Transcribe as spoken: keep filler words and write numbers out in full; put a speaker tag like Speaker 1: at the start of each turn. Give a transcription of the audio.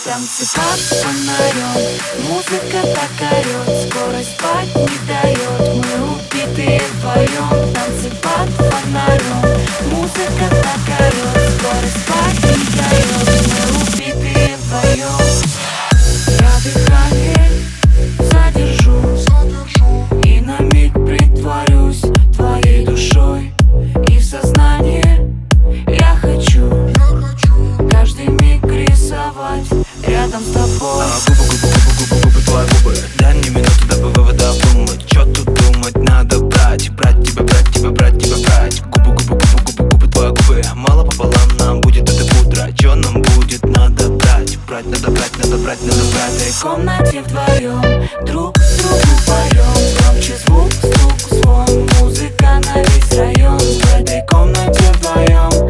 Speaker 1: Танцы под фонарем, музыка так орёт, скорость спать не дает. Мы убитые вдвоем. Танцы под фонарем, музыка так орёт, скорость спать не дает. Мы убитые вдвоем. Я дыхание задержу и на миг притворюсь твоей душой. И в сознание я хочу каждый миг рисовать рядом с тобой.
Speaker 2: А, губы, губы, губы, губы, губы, твои губы. Дай мне минуту до вывода думать. Чё тут думать, надо брать. Брать тебя, брать тебя, брать тебя, брать. Губы, губы, губы, губы, губы, твои губы. Мало пополам нам будет это пудра. Чё нам будет, надо брать. Брать, надо брать, надо брать, надо брать.
Speaker 1: В этой комнате вдвоем друг другу поем. Громче звук, стук, звон, музыка на весь район. В этой комнате вдвоем